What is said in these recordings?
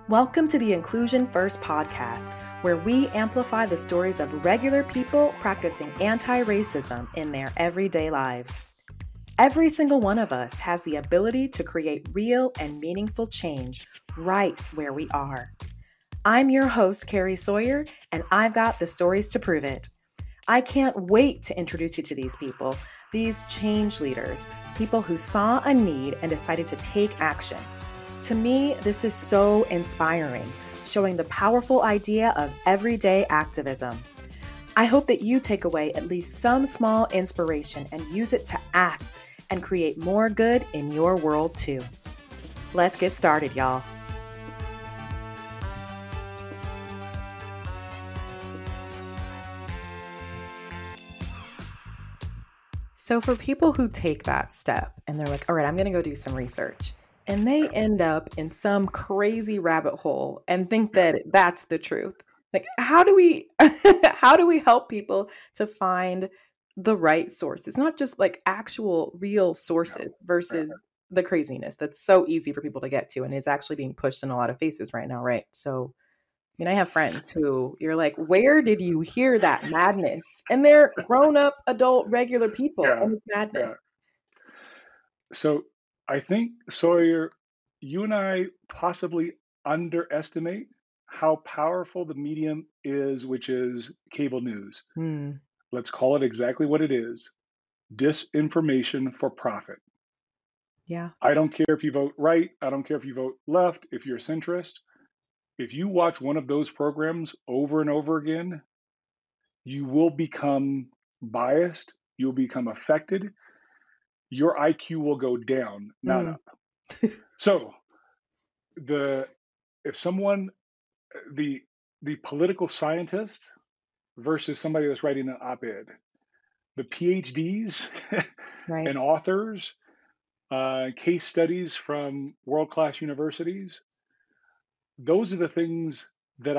Welcome to the Inclusion First podcast, where we amplify the stories of regular people practicing anti-racism in their everyday lives. Every single one of us has the ability to create real and meaningful change right where we are. I'm your host, Carrie Sawyer, and I've got the stories to prove it. I can't wait to introduce you to these people, these change leaders, people who saw a need and decided to take action. To me, this is so inspiring, showing the powerful idea of everyday activism. I hope that you take away at least some small inspiration and use it to act and create more good in your world too. Let's get started, y'all. So for people who take that step and they're like, all right, I'm going to go do some research, and they end up in some crazy rabbit hole and think that that's the truth. Like, how do we how do we help people to find the right sources, not just like actual real sources versus the craziness that's so easy for people to get to and is actually being pushed in a lot of faces right now, right? So, I mean, I have friends who you're like, where did you hear that madness? And they're grown up, adult, regular people, Yeah, and it's madness. yeah. So I think, Sawyer, you and I possibly underestimate how powerful the medium is, which is cable news. Hmm. Let's call it exactly what it is: disinformation for profit. Yeah. I don't care if you vote right, I don't care if you vote left, if you're a centrist. If you watch one of those programs over and over again, you will become biased, you'll become affected, your IQ will go down, not Hmm. up. So the if someone the the political scientist versus somebody that's writing an op-ed, the PhDs and Right. authors, case studies from world-class universities, those are the things that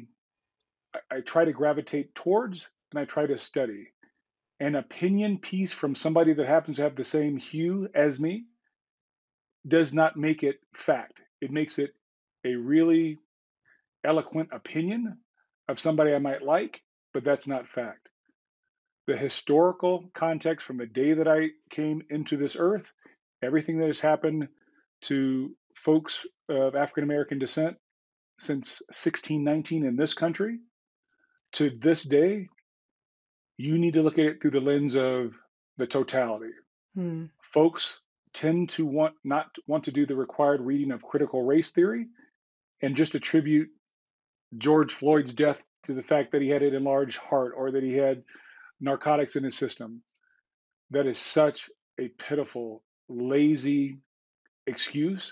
I try to gravitate towards and I try to study. An opinion piece from somebody that happens to have the same hue as me does not make it fact. It makes it a really eloquent opinion of somebody I might like, but that's not fact. The historical context from the day that I came into this earth, everything that has happened to folks of African American descent since 1619 in this country to this day, you need to look at it through the lens of the totality. Hmm. Folks tend to not want to do the required reading of critical race theory and just attribute George Floyd's death to the fact that he had an enlarged heart or that he had narcotics in his system. That is such a pitiful, lazy excuse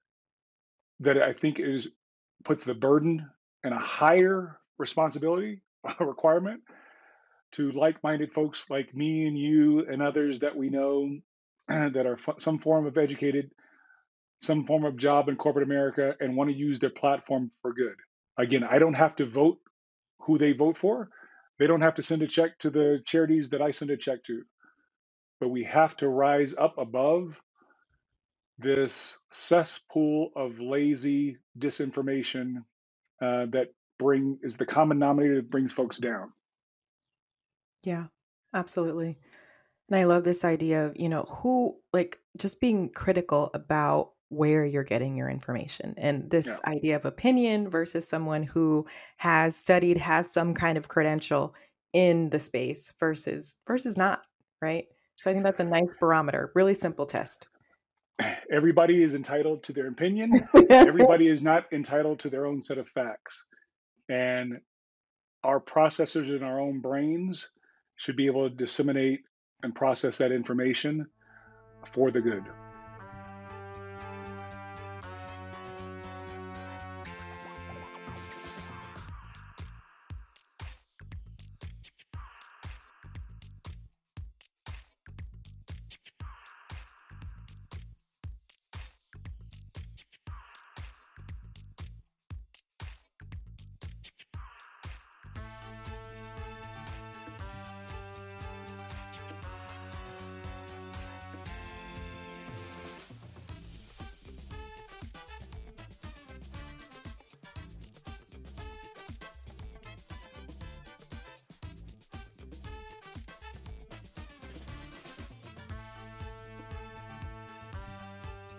that I think puts the burden and a higher responsibility, a requirement to like-minded folks like me and you and others that we know that are some form of educated, some form of job in corporate America, and want to use their platform for good. Again, I don't have to vote who they vote for. They don't have to send a check to the charities that I send a check to. But we have to rise up above this cesspool of lazy disinformation that is the common denominator that brings folks down. Yeah, absolutely. And I love this idea of, who, like, just being critical about where you're getting your information and Yeah. this idea of opinion versus someone who has studied, has some kind of credential in the space versus not, right? So I think that's a nice barometer, really simple test. Everybody is entitled to their opinion. Everybody is not entitled to their own set of facts. And our processors in our own brains should be able to disseminate and process that information for the good.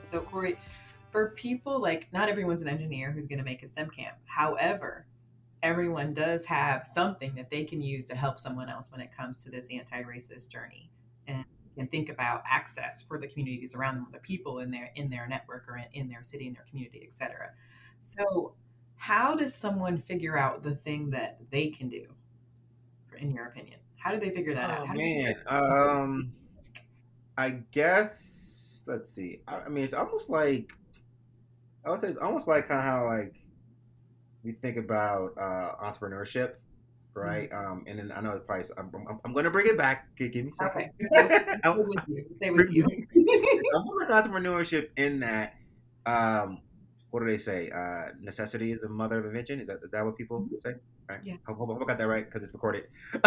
So, Corey, for people like not everyone's an engineer who's going to make a STEM camp. However, everyone does have something that they can use to help someone else when it comes to this anti-racist journey, and can think about access for the communities around them, or the people in their network or in their city, in their community, etc. So, how does someone figure out the thing that they can do? In your opinion, how do they figure that out? Oh How do they figure man. out? I guess let's see. I mean, it's almost like I would say it's almost like kind of how like we think about entrepreneurship, Mhm. right? And then I know the price. I'm going to bring it back. Give me a second. Okay, we'll stay I'm, with you. Stay with you. it's almost like entrepreneurship in that. Um, what do they say? Necessity is the mother of invention. Is that what people say? Right. Yeah. Hope I got that right because it's recorded.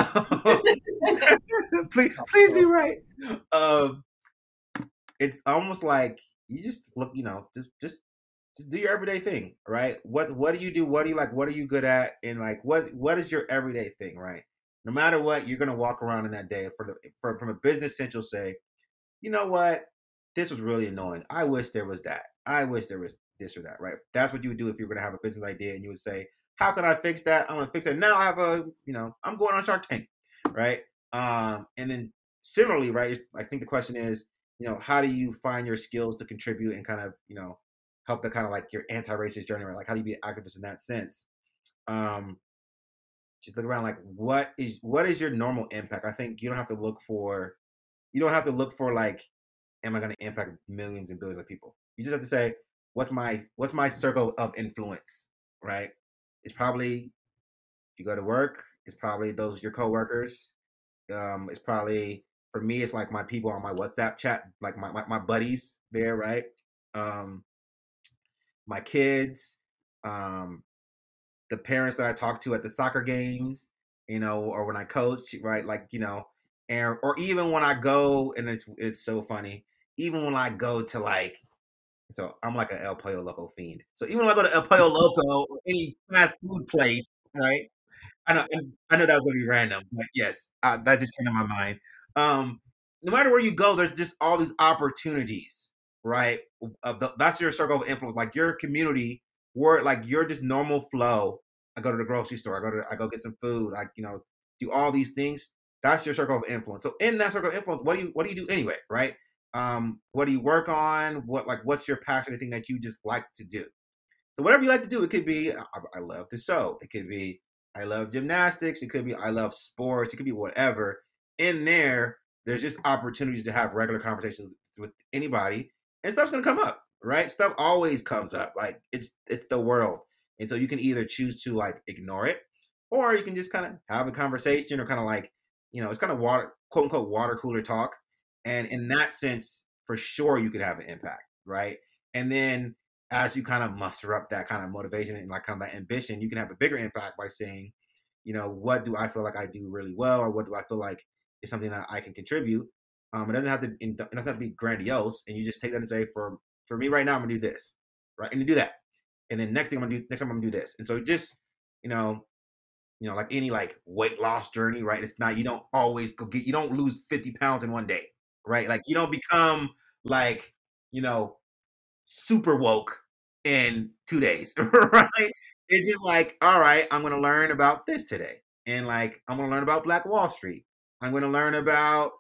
Please be right. Um, it's almost like you just look, just do your everyday thing, right? What do you do? What do you like? What are you good at? And like what is your everyday thing, right? No matter what, you're gonna walk around in that day from a business sense. You'll say, you know what, this was really annoying. I wish there was that. I wish there was this or that, right? That's what you would do if you were gonna have a business idea, and you would say, how can I fix that? I'm gonna fix it now. I have I'm going on Shark Tank, right? And then similarly, right? I think the question is, how do you find your skills to contribute and kind of, help the kind of like your anti-racist journey, right? Like, how do you be an activist in that sense? Um, just look around, like, what is your normal impact? I think you don't have to look for like, am I going to impact millions and billions of people? You just have to say, what's my circle of influence, right? It's probably if you go to work, it's probably those your coworkers. It's probably for me, it's like my people on my WhatsApp chat, like my buddies there, right? Um, my kids, um, the parents that I talk to at the soccer games, or when I coach, right? Like, and or even when I go, and it's so funny. Even when I go to like, so I'm like an El Pollo Loco fiend. So even when I go to El Pollo Loco or any fast food place, right? I know that was gonna be random, but yes, that just came to my mind. Um, no matter where you go, there's just all these opportunities, right? That's your circle of influence, like your community, where like your just normal flow. I go to the grocery store. I go get some food. I do all these things. That's your circle of influence. So in that circle of influence, what do you do anyway, right? What do you work on? What's your passionate thing that you just like to do? So whatever you like to do, it could be I love to sew. It could be I love gymnastics. It could be I love sports. It could be whatever. In there, there's just opportunities to have regular conversations with anybody, and stuff's gonna come up, right? Stuff always comes up. Like it's the world, and so you can either choose to like ignore it, or you can just kind of have a conversation, or kind of like it's kind of water quote unquote water cooler talk. And in that sense, for sure, you could have an impact, right? And then as you kind of muster up that kind of motivation and like kind of that ambition, you can have a bigger impact by saying, what do I feel like I do really well, or what do I feel like is something that I can contribute. It doesn't have to be grandiose, and you just take that and say, for me right now, I'm gonna do this, right, and you do that, and then next time I'm gonna do this, and so just you know, like any like weight loss journey, right? It's not you don't always you don't lose 50 pounds in one day, right? Like you don't become like you know super woke in 2 days, right? It's just like, all right, I'm gonna learn about this today, and like I'm gonna learn about Black Wall Street. I'm gonna learn about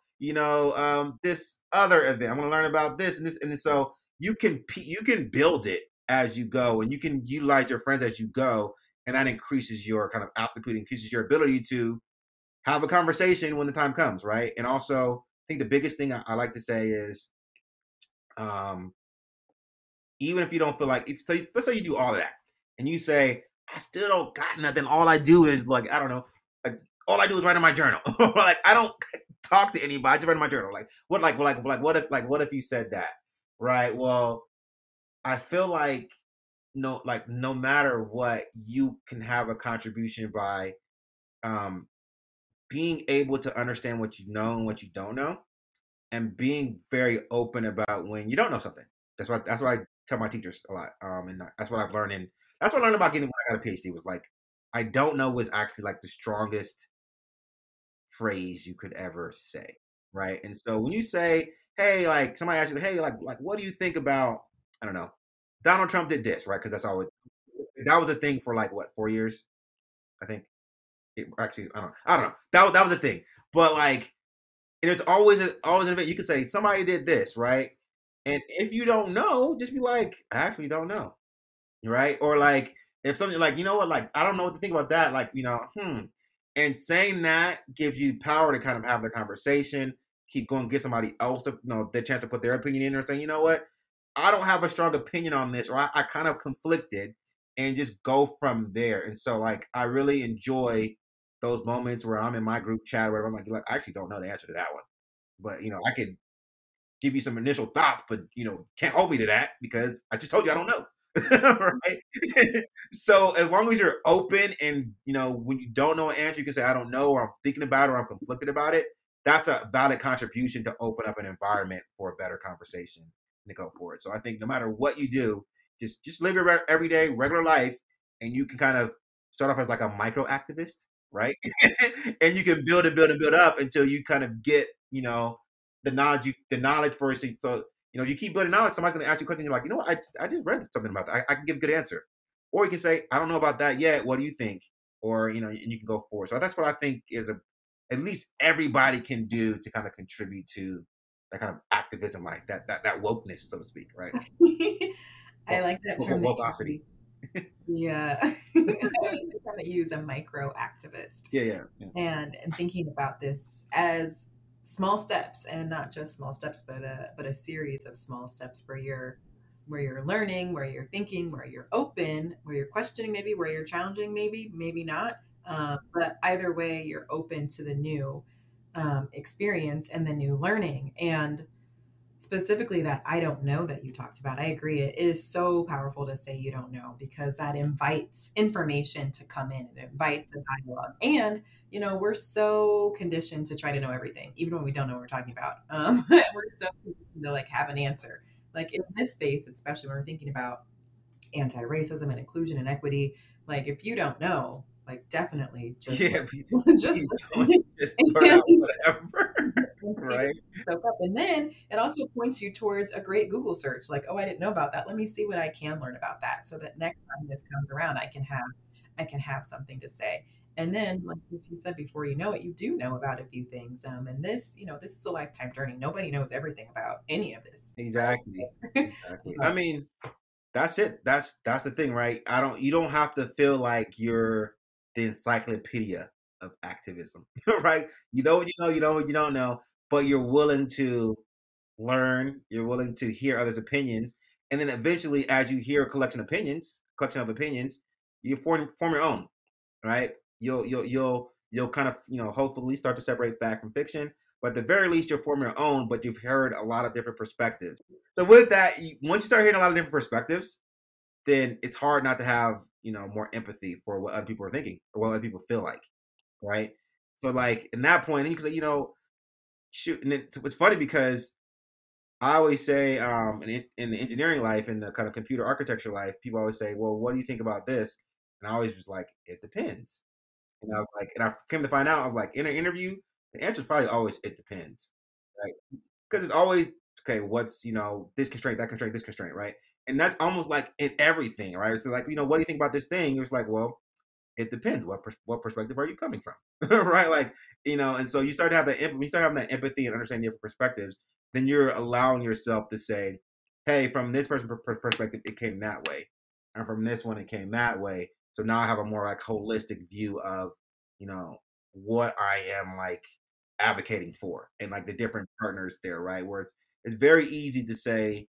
this other event. I'm gonna learn about this and this, and so you can build it as you go, and you can utilize your friends as you go, and that increases your kind of aptitude, increases your ability to have a conversation when the time comes, right? And also, I think the biggest thing I like to say is, um, even if you don't feel like let's say you do all of that and you say I still don't got nothing, all I do is like I don't know, like all I do is write in my journal, like I don't talk to anybody, I just write in my journal. Like what if you said that, right? Well, I feel like no matter what, you can have a contribution by um being able to understand what you know and what you don't know, and being very open about when you don't know something. That's what I tell my teachers a lot. And that's what I've learned. And that's what I learned about getting when I got a PhD was like, I don't know was actually like the strongest phrase you could ever say, right? And so when you say, hey, like somebody asks you, hey, like what do you think about? I don't know, Donald Trump did this, right? Because that was a thing for like what, 4 years, I think. Actually, I don't know. That was a thing, but like, and it's always an event. You could say somebody did this, right? And if you don't know, just be like, I actually don't know, right? Or like, if something like, you know what, like, I don't know what to think about that, like, and saying that gives you power to kind of have the conversation, keep going, get somebody else to, the chance to put their opinion in, or saying, you know what, I don't have a strong opinion on this, or I kind of conflicted, and just go from there. And so, like, I really enjoy those moments where I'm in my group chat where I'm like, I actually don't know the answer to that one, but I could give you some initial thoughts, but can't hold me to that because I just told you I don't know. Right? So as long as you're open and when you don't know an answer, you can say I don't know, or I'm thinking about it, or I'm conflicted about it. That's a valid contribution to open up an environment for a better conversation and to go forward. So I think no matter what you do, just live your everyday regular life, and you can kind of start off as like a micro activist, right? And you can build and build and build up until you kind of get the knowledge first. So you keep building knowledge. Somebody's going to ask you a question. You're like, what? I just read something about that. I can give a good answer. Or you can say, I don't know about that yet. What do you think? Or and you can go forward. So that's what I think is at least everybody can do to kind of contribute to that kind of activism, like that wokeness, so to speak, right? I like that term. Wokeosity. Yeah. I like the term that you use, a micro activist. Yeah. And thinking about this as small steps, and not just small steps, but a series of small steps where you're learning, where you're thinking, where you're open, where you're questioning, maybe where you're challenging, maybe not. But either way, you're open to the new experience and the new learning. And specifically that I don't know that you talked about, I agree. It is so powerful to say you don't know, because that invites information to come in. It invites a dialogue. And, we're so conditioned to try to know everything, even when we don't know what we're talking about. We're so conditioned to like have an answer. Like in this space, especially when we're thinking about anti-racism and inclusion and equity, like if you don't know, like definitely just just put out whatever. Right. Soak up. And then it also points you towards a great Google search. Like, oh, I didn't know about that. Let me see what I can learn about that, so that next time this comes around, I can have something to say. And then, like as you said before, you do know about a few things. And this, this is a lifetime journey. Nobody knows everything about any of this. Exactly. I mean, that's it. That's the thing, right? You don't have to feel like you're the encyclopedia of activism, right? You know what you know, you know what you don't know, but you're willing to learn, you're willing to hear others' opinions, and then eventually, as you hear a collection of opinions, you form your own, right? You'll kind of hopefully start to separate fact from fiction, but at the very least you'll form your own. But you've heard a lot of different perspectives. So with that, once you start hearing a lot of different perspectives, then it's hard not to have more empathy for what other people are thinking or what other people feel like, right? So like in that point, then you can say, shoot. And it's funny because I always say in the engineering life, in the kind of computer architecture life, people always say, well, what do you think about this? And I always was like, it depends. And I was like, and I came to find out, I was like, in an interview, the answer is probably always it depends, right? Because it's always, okay, what's this constraint, that constraint, this constraint, right? And that's almost like in everything, right? So like, what do you think about this thing? It's like, well, it depends. What perspective are you coming from, right? Like, and so you start to have when you start having that empathy and understanding different perspectives, then you're allowing yourself to say, hey, from this person's perspective, it came that way, and from this one, it came that way. So now I have a more like holistic view of, what I am like advocating for, and like the different partners there, right? Where it's very easy to say,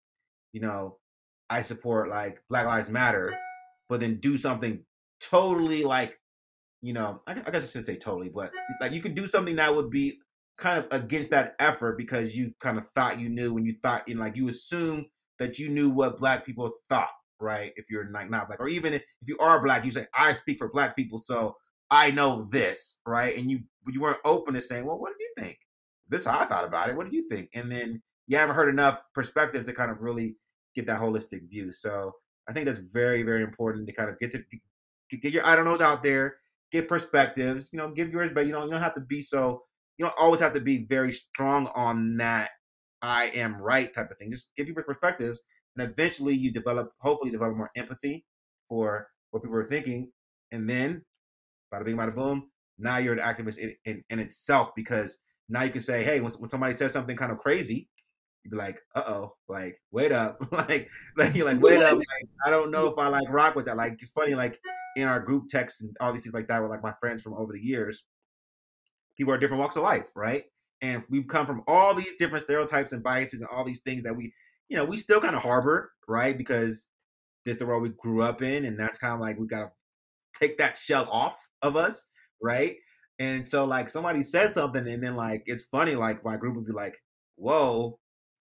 I support like Black Lives Matter, but then do something totally like, I guess I should say totally, but like you could do something that would be kind of against that effort because you kind of thought you knew, when you thought like you assume that you knew what Black people thought, right? If you're like not Black, or even if you are Black, you say, I speak for Black people, so I know this, right? And you weren't open to saying, well, what did you think? This is how I thought about it. What do you think? And then you haven't heard enough perspective to kind of really get that holistic view. So I think that's very, very important to kind of get your I don't knows out there, get perspectives, give yours, but you don't have to be so, you don't always have to be very strong on that I am right type of thing. Just give people perspectives, and eventually you hopefully develop more empathy for what people are thinking, and then bada bing, bada boom. Now you're an activist in itself, because now you can say, hey, when somebody says something kind of crazy, you'd be like, like, wait up. like you're like, wait up. Like, I don't know if I like rock with that. Like, it's funny, like in our group texts and all these things like that with like my friends from over the years, people are different walks of life, right? And we've come from all these different stereotypes and biases and all these things that we still kind of harbor, right? Because this is the world we grew up in, and that's kind of like we got to take that shell off of us, right? And so like somebody says something, and then like it's funny, like my group would be like, whoa,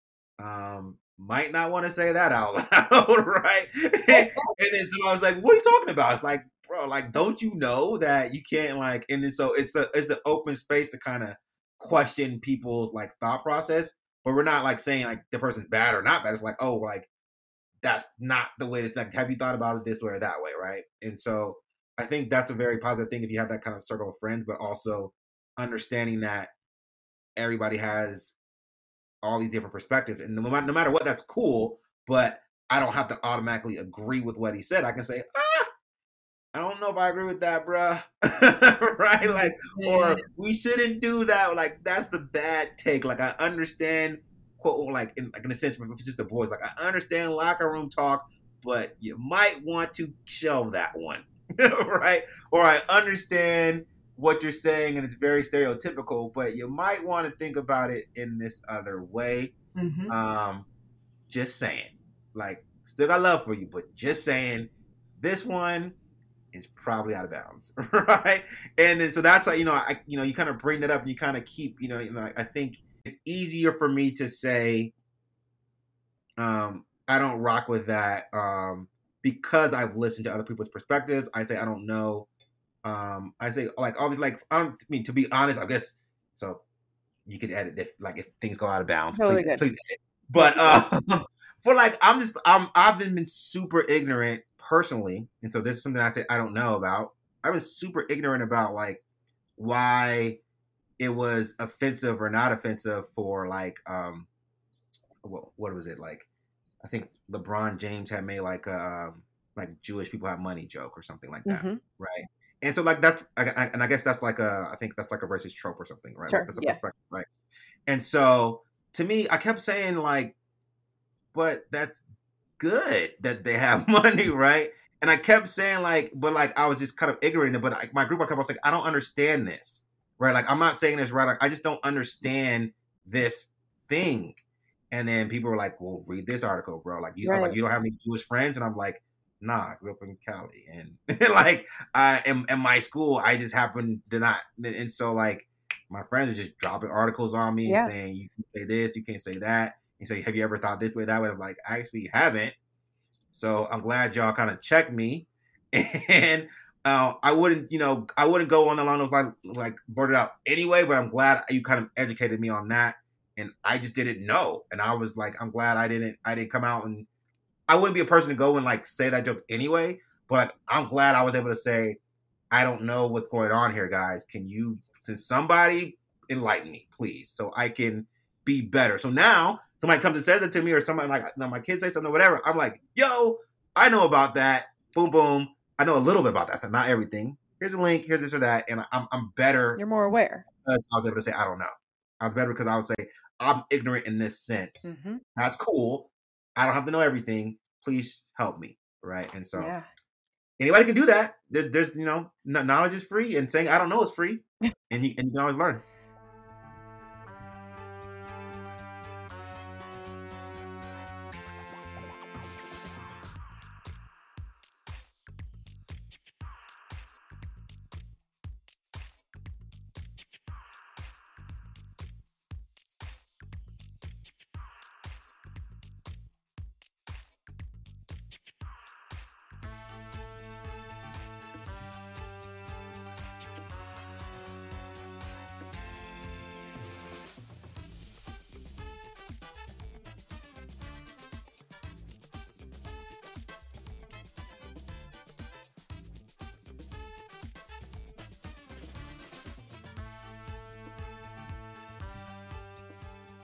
might not want to say that out loud, right? And then so I was like, what are you talking about? It's like, bro, like, don't you know that you can't like, and then so it's an open space to kind of question people's like thought process, but we're not like saying like the person's bad or not bad. It's like, oh, like that's not the way to think. Have you thought about it this way or that way, right? And so I think that's a very positive thing if you have that kind of circle of friends, but also understanding that everybody has all these different perspectives, and no matter what, that's cool. But I don't have to automatically agree with what he said. I can say, I don't know if I agree with that, bruh. Right? Like, or we shouldn't do that. Like, that's the bad take. Like, I understand, quote, like in a sense, if it's just the boys, like I understand locker room talk, but you might want to shelve that one, right? Or I understand what you're saying, and it's very stereotypical, but you might want to think about it in this other way. Just saying, like, still got love for you, but just saying, this one is probably out of bounds, right? And then so that's how, you kind of bring that up, and you kind of keep, I think it's easier for me to say, I don't rock with that, because I've listened to other people's perspectives. I say I don't know. I say like all these, like, to be honest, I guess, so you could edit if things go out of bounds, totally please edit. But for like, I've been super ignorant personally, and so this is something I say I don't know about. I've been super ignorant about like why it was offensive or not offensive for like what was it, like I think LeBron James had made like like Jewish people have money joke or something like that, right? And so like that's, and I guess that's like I think that's like a racist trope or something, right? Sure, like that's a perspective, right? And so to me, I kept saying like, but that's good that they have money, right? And I kept saying like, but like I was just kind of ignorant. But like, my group, I was like, I don't understand this, right? Like I'm not saying this right. Like, I just don't understand this thing. And then people were like, well, read this article, bro. Like you, like you don't have any Jewish friends, and I'm like, nah, I grew up in Cali, and like in my school, I just happened to not. And so like my friends are just dropping articles on me and saying, you can say this, you can't say that. And say, have you ever thought this way, that way? I'm like, I actually haven't. So I'm glad y'all kind of checked me. And I wouldn't go on along those lines, like blurt it out anyway, but I'm glad you kind of educated me on that. And I just didn't know. And I was like, I'm glad I didn't come out, and I wouldn't be a person to go and like say that joke anyway, but I'm glad I was able to say, I don't know what's going on here, guys. Can somebody enlighten me, please, so I can be better. So now somebody comes and says it to me, or somebody like my kids say something or whatever, I'm like, yo, I know about that. Boom, boom. I know a little bit about that. So not everything. Here's a link. Here's this or that. And I'm better. You're more aware. Because I was able to say, I don't know. I was better because I would say, I'm ignorant in this sense. That's cool. I don't have to know everything. Please help me. Right. And so anybody can do that. There's knowledge is free, and saying I don't know is free. and you can always learn.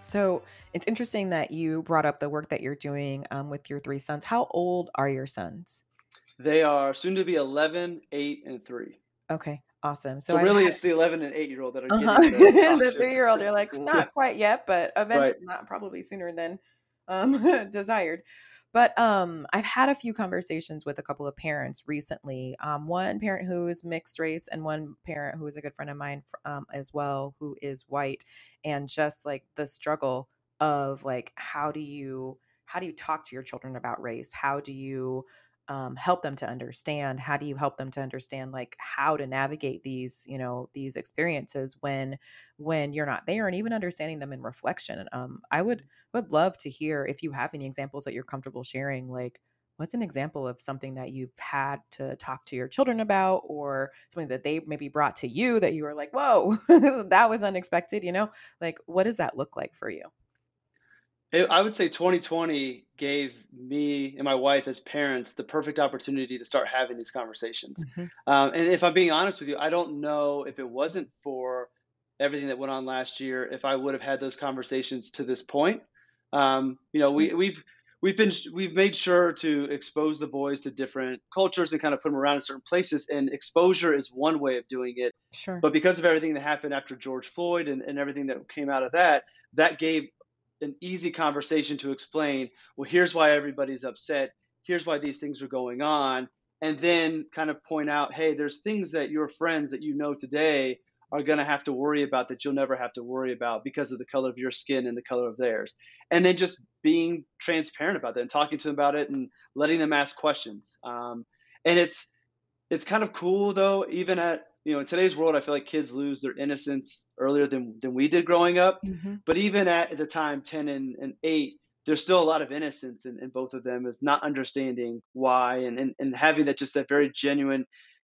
So it's interesting that you brought up the work that you're doing with your three sons. How old are your sons? They are soon to be 11, 8, and 3. Okay, awesome. So So I've really, had it's the 11 and 8-year-old that are uh-huh. getting the The toxic. 3-year-old, you're like, not quite yet, but Right. eventually, not probably sooner than desired. But I've had a few conversations with a couple of parents recently. One parent who is mixed race and one parent who is a good friend of mine as well, who is white, and just like the struggle of like how do you talk to your children about race? How do you help them to understand? How do you help them to understand like how to navigate these, these experiences when you're not there, and even understanding them in reflection? I would love to hear if you have any examples that you're comfortable sharing. Like, what's an example of something that you've had to talk to your children about, or something that they maybe brought to you that you were like, whoa, that was unexpected, like, what does that look like for you? I would say 2020 gave me and my wife as parents the perfect opportunity to start having these conversations. Mhm. And if I'm being honest with you, I don't know if it wasn't for everything that went on last year, if I would have had those conversations to this point. Sure. We've made sure to expose the boys to different cultures and kind of put them around in certain places. And exposure is one way of doing it. Sure. But because of everything that happened after George Floyd and everything that came out of that, that gave an easy conversation to explain, well, here's why everybody's upset. Here's why these things are going on. And then kind of point out, hey, there's things that your friends that you know today are going to have to worry about that you'll never have to worry about because of the color of your skin and the color of theirs. And then just being transparent about that and talking to them about it and letting them ask questions. And it's kind of cool though, even at in today's world, I feel like kids lose their innocence earlier than we did growing up. Mhm. But even at the time, 10 and 8, there's still a lot of innocence in both of them, is not understanding why and having that very genuine,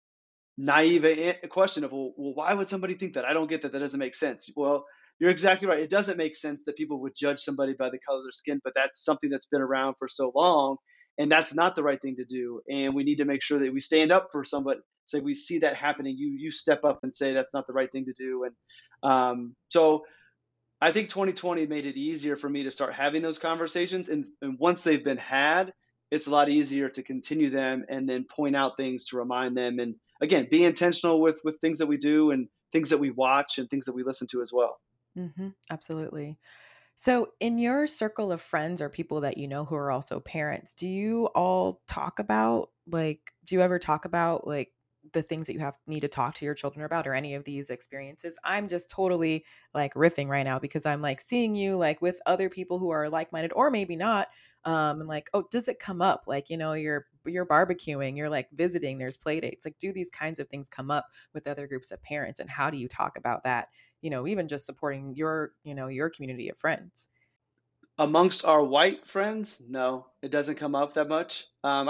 naive question of, well, why would somebody think that? I don't get that. That doesn't make sense. Well, you're exactly right. It doesn't make sense that people would judge somebody by the color of their skin, but that's something that's been around for so long, and that's not the right thing to do. And we need to make sure that we stand up for somebody. Say we see that happening, you step up and say that's not the right thing to do. And so I think 2020 made it easier for me to start having those conversations. And once they've been had, it's a lot easier to continue them and then point out things to remind them. And again, be intentional with things that we do and things that we watch and things that we listen to as well. Absolutely. So, in your circle of friends or people that you know who are also parents, do you all talk about do you ever talk about like the things that you need to talk to your children about, or any of these experiences? I'm just totally like riffing right now because I'm like seeing you like with other people who are like-minded, or maybe not. And like, oh, does it come up? Like, you're barbecuing, you're like visiting, there's play dates. Like, do these kinds of things come up with other groups of parents, and how do you talk about that? Even just supporting your community of friends. Amongst our white friends, no, it doesn't come up that much.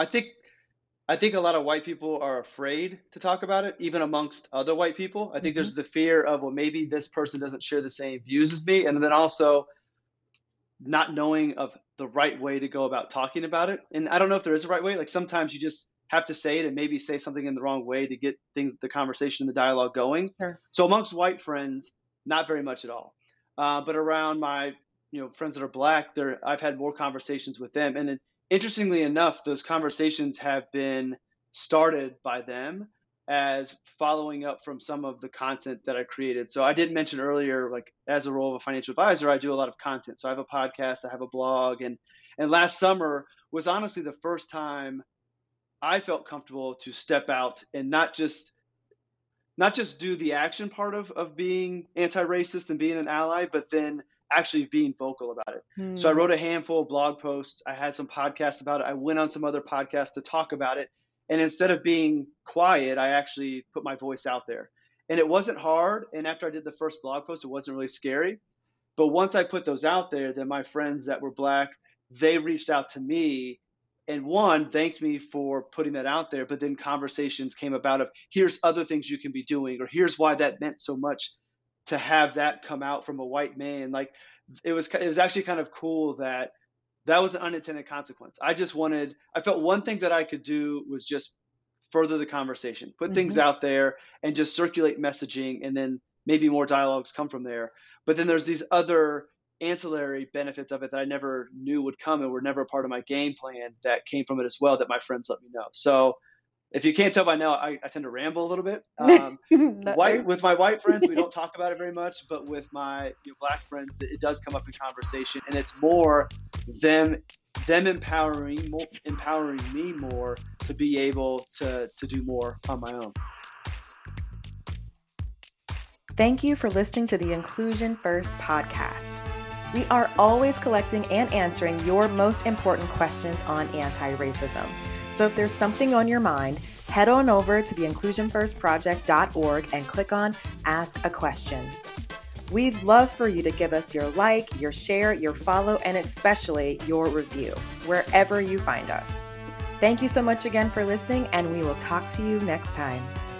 I think a lot of white people are afraid to talk about it, even amongst other white people. I think Mhm. there's the fear of, well, maybe this person doesn't share the same views as me. And then also not knowing of the right way to go about talking about it. And I don't know if there is a right way. Like sometimes you just have to say it and maybe say something in the wrong way to get the conversation, the dialogue going. Sure. So amongst white friends, not very much at all. But around my, friends that are black, I've had more conversations with them. And interestingly enough, those conversations have been started by them as following up from some of the content that I created. So I did mention earlier, like as a role of a financial advisor, I do a lot of content. So I have a podcast, I have a blog, and last summer was honestly the first time I felt comfortable to step out and not just do the action part of being anti-racist and being an ally, but then actually being vocal about it. So I wrote a handful of blog posts. I had some podcasts about it. I went on some other podcasts to talk about it. And instead of being quiet, I actually put my voice out there. And it wasn't hard. And after I did the first blog post, it wasn't really scary. But once I put those out there, then my friends that were black, they reached out to me and one thanked me for putting that out there, but then conversations came about of here's other things you can be doing, or here's why that meant so much to have that come out from a white man. Like it was actually kind of cool that was an unintended consequence. I felt one thing that I could do was just further the conversation, put things out there and just circulate messaging, and then maybe more dialogues come from there. But then there's these other ancillary benefits of it that I never knew would come and were never a part of my game plan that came from it as well, that my friends let me know. So if you can't tell by now, I tend to ramble a little bit. With my white friends, we don't talk about it very much, but with my Black friends, it does come up in conversation, and it's more them empowering me more to be able to do more on my own. Thank you for listening to the Inclusion First podcast. We are always collecting and answering your most important questions on anti-racism. So if there's something on your mind, head on over to theinclusionfirstproject.org and click on Ask a Question. We'd love for you to give us your like, your share, your follow, and especially your review, wherever you find us. Thank you so much again for listening, and we will talk to you next time.